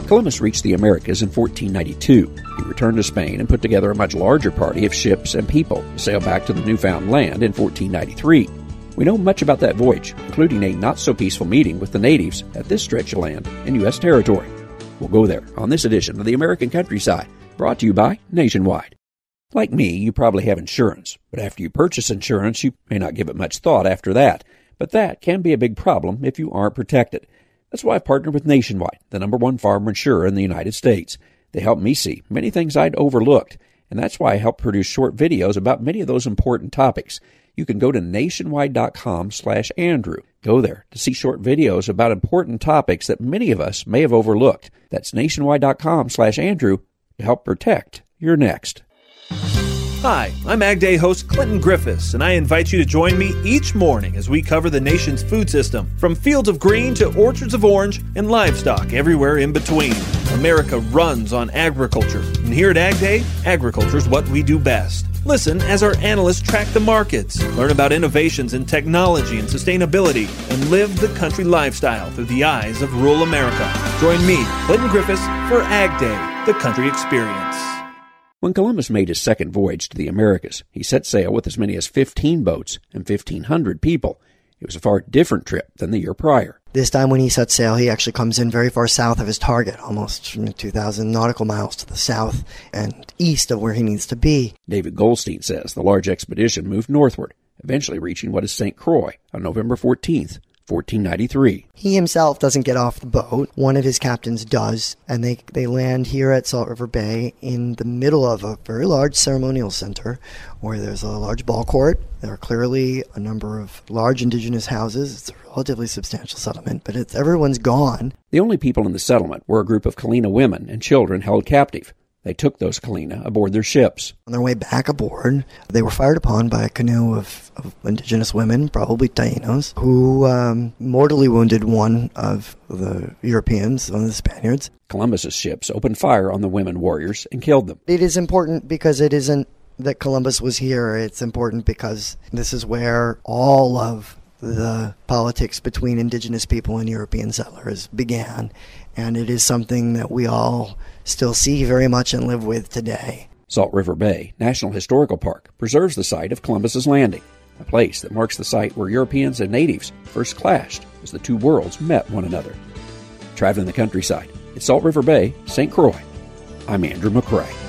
Columbus reached the Americas in 1492. He returned to Spain and put together a much larger party of ships and people to sail back to the newfound land in 1493. We know much about that voyage, including a not-so-peaceful meeting with the natives at this stretch of land in U.S. territory. We'll go there on this edition of the American Countryside, brought to you by Nationwide. Like me, you probably have insurance, but after you purchase insurance, you may not give it much thought after that. But that can be a big problem if you aren't protected. That's why I partnered with Nationwide, the #1 farmer insurer in the United States. They helped me see many things I'd overlooked, and that's why I help produce short videos about many of those important topics. You can go to nationwide.com/Andrew. Go there to see short videos about important topics that many of us may have overlooked. That's nationwide.com/Andrew to help protect your next. Hi, I'm Ag Day host Clinton Griffiths, and I invite you to join me each morning as we cover the nation's food system, from fields of green to orchards of orange and livestock everywhere in between. America runs on agriculture, and here at Ag Day, agriculture is what we do best. Listen as our analysts track the markets, learn about innovations in technology and sustainability, and live the country lifestyle through the eyes of rural America. Join me, Clinton Griffiths, for Ag Day, the country experience. When Columbus made his second voyage to the Americas, he set sail with as many as 15 boats and 1,500 people. It was a far different trip than the year prior. This time when he sets sail, he actually comes in very far south of his target, almost 2,000 nautical miles to the south and east of where he needs to be. David Goldstein says the large expedition moved northward, eventually reaching what is St. Croix on November 14th, 1493. He himself doesn't get off the boat. One of his captains does, and they land here at Salt River Bay in the middle of a very large ceremonial center where there's a large ball court. There are clearly a number of large indigenous houses. It's a relatively substantial settlement, but everyone's gone. The only people in the settlement were a group of Kalina women and children held captive. They took those Kalina aboard their ships. On their way back aboard, they were fired upon by a canoe of indigenous women, probably Taínos, who mortally wounded one of the Europeans, one of the Spaniards. Columbus's ships opened fire on the women warriors and killed them. It is important because it isn't that Columbus was here. It's important because this is where all of the politics between indigenous people and European settlers began, and it is something that we all still see very much and live with today. Salt River Bay National Historical Park preserves the site of Columbus's Landing, a place that marks the site where Europeans and natives first clashed as the two worlds met one another. Traveling the countryside, it's Salt River Bay, St. Croix. I'm Andrew McCrae.